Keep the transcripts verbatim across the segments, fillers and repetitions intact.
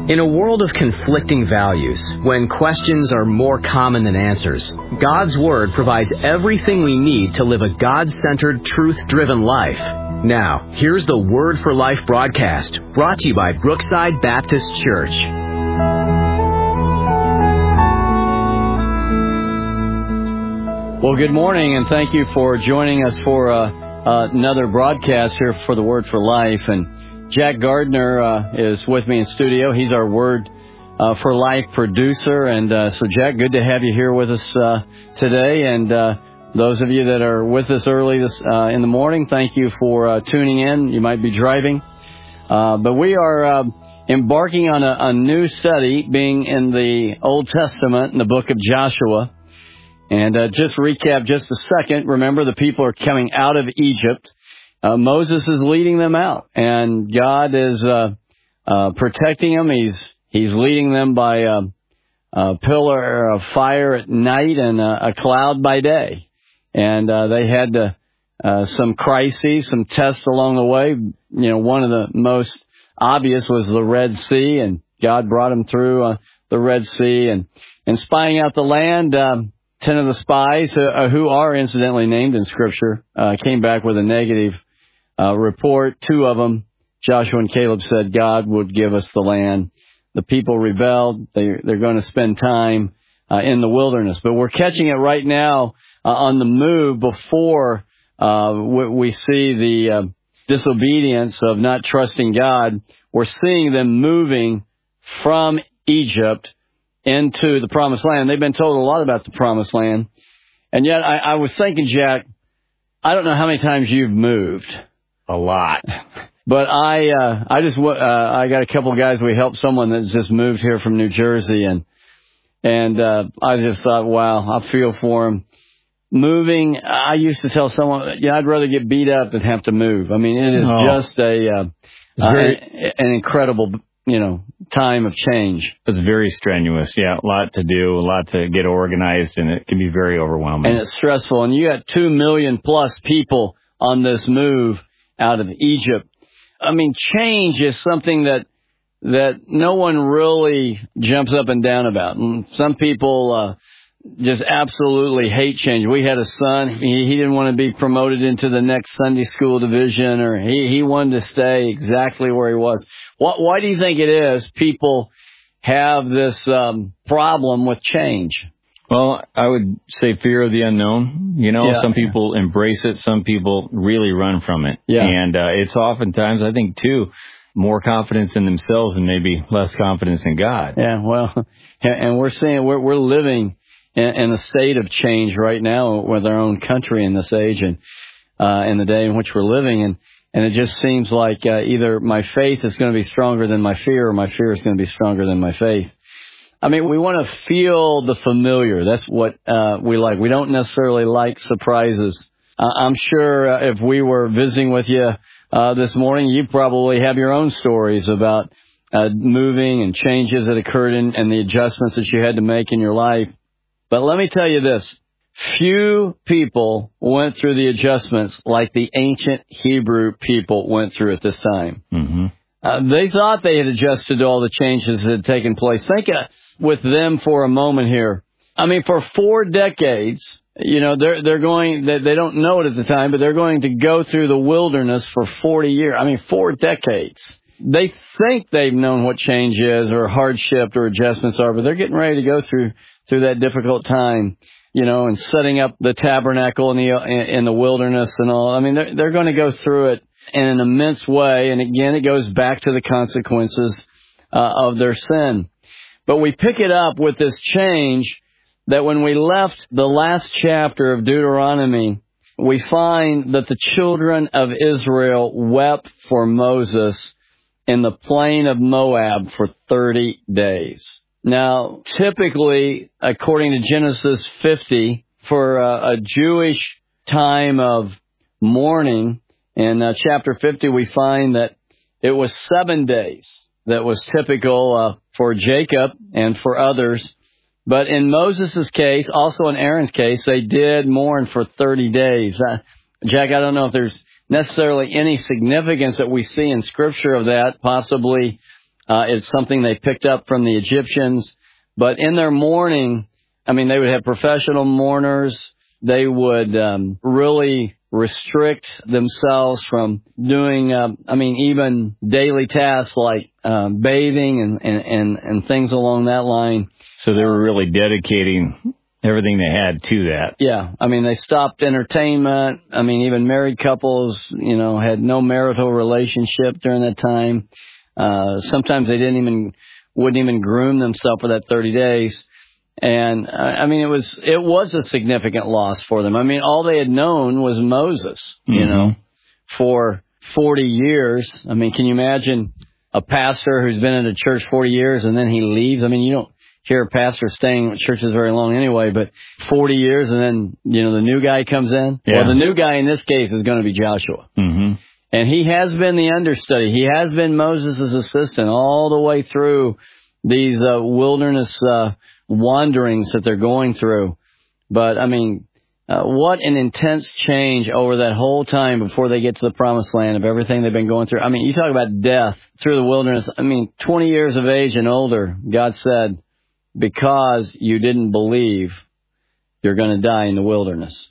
In a world of conflicting values, when questions are more common than answers, God's Word provides everything we need to live a God-centered, truth-driven life. Now, here's the Word for Life broadcast, brought to you by Brookside Baptist Church. Well, good morning, and thank you for joining us for uh, uh, another broadcast here for the Word for Life. And Jack Gardner uh, is with me in studio. He's our Word uh, for Life producer. And uh, so, Jack, good to have you here with us uh, today. And uh, those of you that are with us early this uh, in the morning, thank you for uh, tuning in. You might be driving. Uh, but we are uh, embarking on a, a new study, being in the Old Testament, in the book of Joshua. And uh, just recap just a second. Remember, the people are coming out of Egypt. Uh, Moses is leading them out, and God is uh, uh, protecting them. He's He's leading them by a, a pillar of fire at night and a, a cloud by day. And uh, they had to, uh, some crises, some tests along the way. You know, one of the most obvious was the Red Sea, and God brought them through uh, the Red Sea. And, and spying out the land, um, ten of the spies, uh, who are incidentally named in Scripture, uh, came back with a negative Uh, report. Two of them, Joshua and Caleb, said God would give us the land. The people rebelled. They, they're going to spend time uh, in the wilderness. But we're catching it right now uh, on the move before uh, we, we see the uh, disobedience of not trusting God. We're seeing them moving from Egypt into the Promised Land. They've been told a lot about the Promised Land. And yet I, I was thinking, Jack, I don't know how many times you've moved. A lot. But I uh, I just uh, I got a couple of guys. We helped someone that's just moved here from New Jersey, and and uh, I just thought, wow, I feel for him. Moving, I used to tell someone, yeah, I'd rather get beat up than have to move. I mean, it is oh. just a uh, very, uh, an incredible, you know, time of change. It's very strenuous. Yeah, a lot to do, a lot to get organized, and it can be very overwhelming. And it's stressful. And you got two million plus people on this move out of Egypt. I mean, change is something that that no one really jumps up and down about. And some people uh, just absolutely hate change. We had a son. He, he didn't want to be promoted into the next Sunday school division, or he, he wanted to stay exactly where he was. What, why do you think it is people have this um, problem with change? Well, I would say fear of the unknown. You know, yeah. Some people embrace it. Some people really run from it. Yeah. And uh, it's oftentimes, I think, too, more confidence in themselves and maybe less confidence in God. Yeah, well, and we're seeing, we're, we're living in, in a state of change right now with our own country in this age and uh, in the day in which we're living. And, and it just seems like uh, either my faith is going to be stronger than my fear, or my fear is going to be stronger than my faith. I mean, we want to feel the familiar. That's what uh, we like. We don't necessarily like surprises. Uh, I'm sure uh, if we were visiting with you uh, this morning, you probably have your own stories about uh, moving and changes that occurred in, and the adjustments that you had to make in your life. But let me tell you this. Few people went through the adjustments like the ancient Hebrew people went through at this time. Mm-hmm. Uh, they thought they had adjusted to all the changes that had taken place. Think of with them for a moment here. I mean, for four decades, you know, they're they're going, they, they don't know it at the time, but they're going to go through the wilderness for forty years. I mean, four decades. They think they've known what change is, or hardship, or adjustments are, but they're getting ready to go through through that difficult time, you know, and setting up the tabernacle in the in the wilderness and all. I mean, they're they're going to go through it in an immense way, and again, it goes back to the consequences uh, of their sin. But we pick it up with this change that when we left the last chapter of Deuteronomy, we find that the children of Israel wept for Moses in the plain of Moab for thirty days. Now, typically, according to Genesis fifty, for a, a Jewish time of mourning, in uh, chapter fifty, we find that it was seven days that was typical uh, for Jacob and for others. But in Moses' case, also in Aaron's case, they did mourn for thirty days. Uh, Jack, I don't know if there's necessarily any significance that we see in Scripture of that. Possibly Uh, it's something they picked up from the Egyptians. But in their mourning, I mean, they would have professional mourners. They would um, really restrict themselves from doing, uh, I mean, even daily tasks like uh, bathing and, and, and, and things along that line. So they were really dedicating everything they had to that. Yeah. I mean, they stopped entertainment. I mean, even married couples, you know, had no marital relationship during that time. Uh, sometimes they didn't even, wouldn't even groom themselves for that thirty days. And, uh, I mean, it was, it was a significant loss for them. I mean, all they had known was Moses, you mm-hmm. know, for forty years. I mean, can you imagine a pastor who's been in a church forty years and then he leaves? I mean, you don't hear a pastor staying in churches very long anyway, but forty years and then, you know, the new guy comes in. Yeah. Well, the new guy in this case is going to be Joshua. Mm-hmm. And he has been the understudy. He has been Moses' assistant all the way through these uh, wilderness uh, wanderings that they're going through. But, I mean, uh, what an intense change over that whole time before they get to the promised land of everything they've been going through. I mean, you talk about death through the wilderness. I mean, twenty years of age and older, God said, because you didn't believe, you're going to die in the wilderness.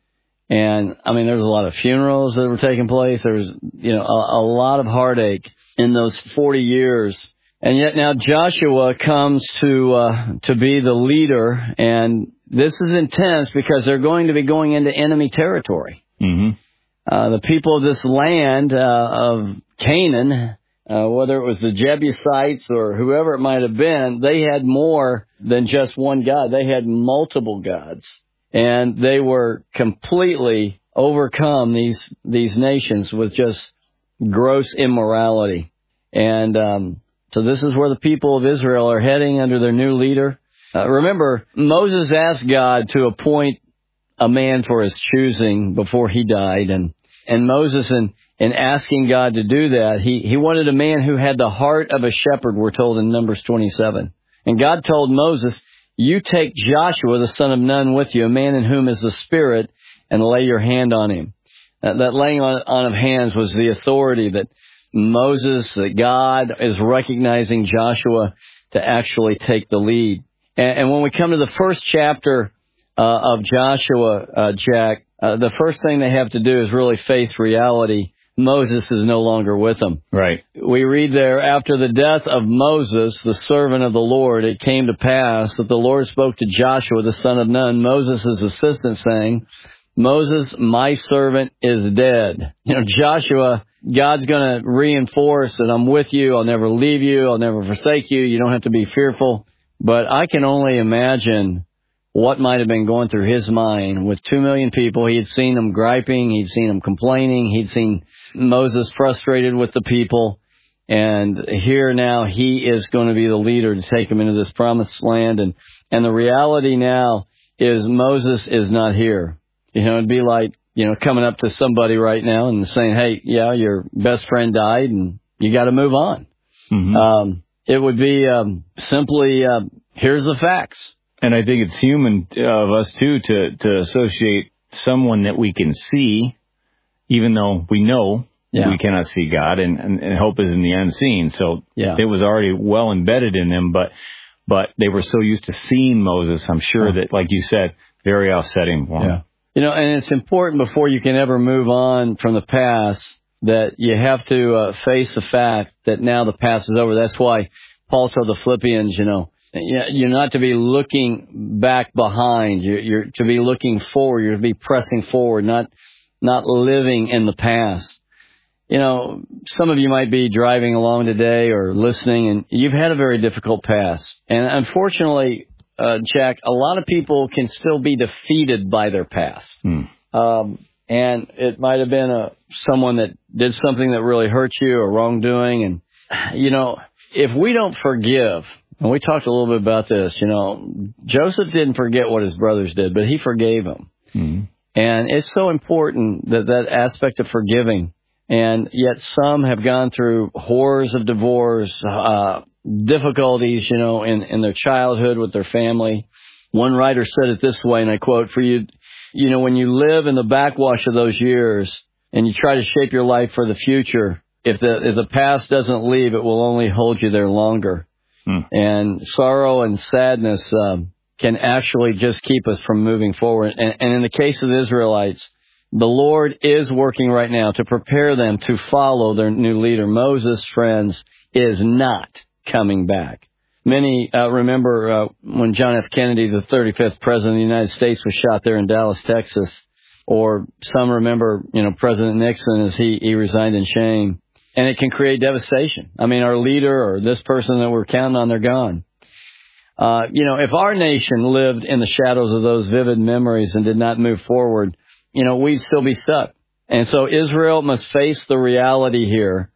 And, I mean, there was a lot of funerals that were taking place. There was, you know, a, a lot of heartache in those forty years. And yet now Joshua comes to uh, to be the leader. And this is intense because they're going to be going into enemy territory. Mm-hmm. Uh, the people of this land uh, of Canaan, uh, whether it was the Jebusites or whoever it might have been, they had more than just one God. They had multiple gods. And they were completely overcome, these these nations, with just gross immorality. And um, so this is where the people of Israel are heading under their new leader. Uh, remember, Moses asked God to appoint a man for his choosing before he died. And, and Moses, in, in asking God to do that, he, he wanted a man who had the heart of a shepherd, we're told in Numbers twenty-seven. And God told Moses, you take Joshua, the son of Nun, with you, a man in whom is the Spirit, and lay your hand on him. That, that laying on, on of hands was the authority that Moses, that God is recognizing Joshua to actually take the lead. And, and when we come to the first chapter uh, of Joshua, uh, Jack, uh, the first thing they have to do is really face reality. Moses is no longer with them. Right. We read there, after the death of Moses, the servant of the Lord, it came to pass that the Lord spoke to Joshua, the son of Nun, Moses' assistant, saying, Moses, my servant, is dead. You know, Joshua, God's going to reinforce that I'm with you. I'll never leave you. I'll never forsake you. You don't have to be fearful. But I can only imagine what might have been going through his mind with two million people. He had seen them griping. He'd seen them complaining. He'd seen Moses frustrated with the people. And here now he is going to be the leader to take them into this promised land. And, and the reality now is Moses is not here. You know, it'd be like, you know, coming up to somebody right now and saying, hey, yeah, your best friend died and you got to move on. Mm-hmm. Um, it would be um, simply, uh, here's the facts. And I think it's human of us, too, to, to associate someone that we can see, even though we know yeah. we cannot see God, and, and, and hope is in the unseen. So yeah. it was already well embedded in them, but but they were so used to seeing Moses, I'm sure yeah. that, like you said, very offsetting for them. Yeah. You know, and it's important before you can ever move on from the past that you have to uh, face the fact that now the past is over. That's why Paul told the Philippians, you know, you're not to be looking back behind. You're, you're to be looking forward. You're to be pressing forward, not not living in the past. You know, some of you might be driving along today or listening, and you've had a very difficult past. And unfortunately, uh, Jack, a lot of people can still be defeated by their past. Hmm. Um, and it might have been a someone that did something that really hurt you or wrongdoing. And, you know, if we don't forgive, and we talked a little bit about this, you know, Joseph didn't forget what his brothers did, but he forgave them. Mm-hmm. And it's so important that that aspect of forgiving. And yet some have gone through horrors of divorce, uh, difficulties, you know, in, in their childhood with their family. One writer said it this way, and I quote, for you, you know, when you live in the backwash of those years and you try to shape your life for the future, if the if the past doesn't leave, it will only hold you there longer. Hmm. And sorrow and sadness um, can actually just keep us from moving forward. And, and in the case of the Israelites, the Lord is working right now to prepare them to follow their new leader. Moses, friends, is not coming back. Many uh, remember uh, when John F. Kennedy, the thirty-fifth president of the United States, was shot there in Dallas, Texas. Or some remember, you know, President Nixon as he, he resigned in shame. And it can create devastation. I mean, our leader or this person that we're counting on, they're gone. Uh, you know, if our nation lived in the shadows of those vivid memories and did not move forward, you know, we'd still be stuck. And so Israel must face the reality here.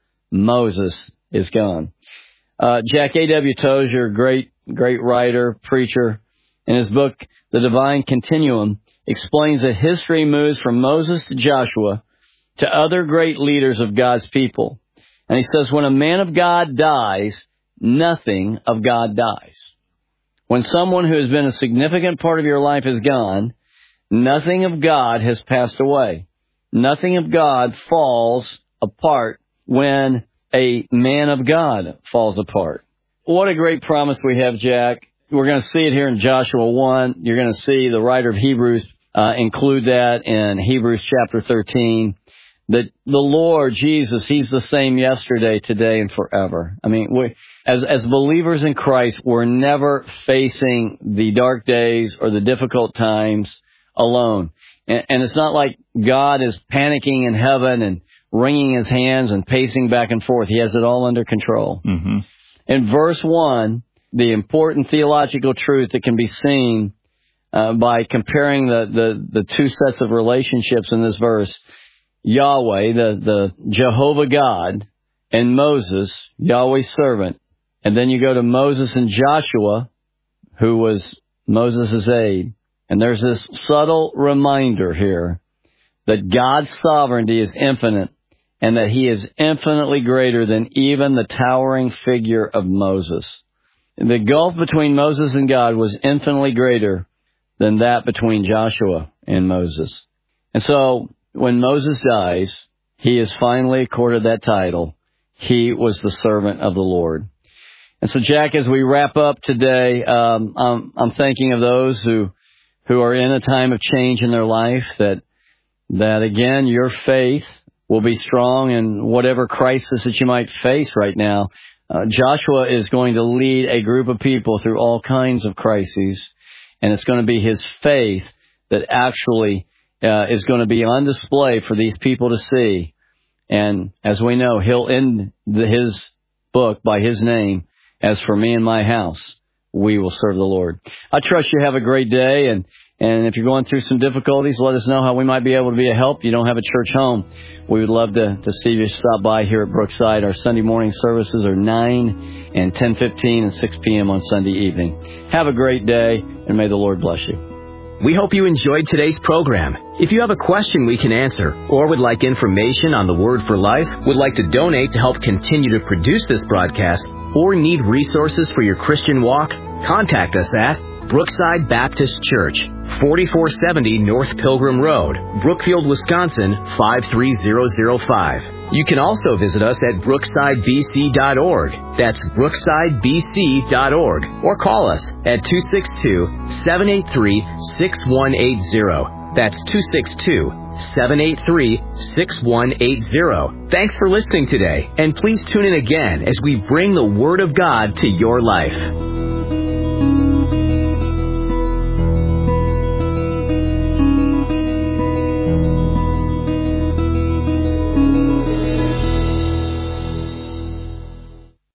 Moses is gone. Uh, Jack A W. Tozier, great, great writer, preacher, in his book, The Divine Continuum, explains that history moves from Moses to Joshua to other great leaders of God's people. And he says, when a man of God dies, nothing of God dies. When someone who has been a significant part of your life is gone, nothing of God has passed away. Nothing of God falls apart when a man of God falls apart. What a great promise we have, Jack. We're going to see it here in Joshua one. You're going to see the writer of Hebrews uh, include that in Hebrews chapter thirteen. That the Lord Jesus, He's the same yesterday, today, and forever. I mean, we, as as believers in Christ, we're never facing the dark days or the difficult times alone. And, and it's not like God is panicking in heaven and wringing His hands and pacing back and forth. He has it all under control. Mm-hmm. In verse one, the important theological truth that can be seen uh, by comparing the, the, the two sets of relationships in this verse, Yahweh, the, the Jehovah God, and Moses, Yahweh's servant. And then you go to Moses and Joshua, who was Moses' aide. And there's this subtle reminder here that God's sovereignty is infinite and that He is infinitely greater than even the towering figure of Moses. The gulf between Moses and God was infinitely greater than that between Joshua and Moses. And so, when Moses dies, he is finally accorded that title. He was the servant of the Lord. And so, Jack, as we wrap up today, um, I'm, I'm thinking of those who, who are in a time of change in their life, that, that again, your faith will be strong in whatever crisis that you might face right now. Uh, Joshua is going to lead a group of people through all kinds of crises, and it's going to be his faith that actually uh, is going to be on display for these people to see. And as we know, he'll end the, his book by his name, as for me and my house, we will serve the Lord. I trust you have a great day, and, and if you're going through some difficulties, let us know how we might be able to be a help. You don't have a church home, we would love to, to see you stop by here at Brookside. Our Sunday morning services are nine and ten fifteen and six p.m. on Sunday evening. Have a great day, and may the Lord bless you. We hope you enjoyed today's program. If you have a question we can answer, or would like information on the Word for Life, would like to donate to help continue to produce this broadcast, or need resources for your Christian walk, contact us at Brookside Baptist Church, forty-four seventy North Pilgrim Road, Brookfield, Wisconsin, five three zero zero five. You can also visit us at brookside b c dot org. That's brookside b c dot org. Or call us at two six two, seven eight three, six one eight zero. That's two six two, seven eight three, six one eight zero. Thanks for listening today, and please tune in again as we bring the Word of God to your life.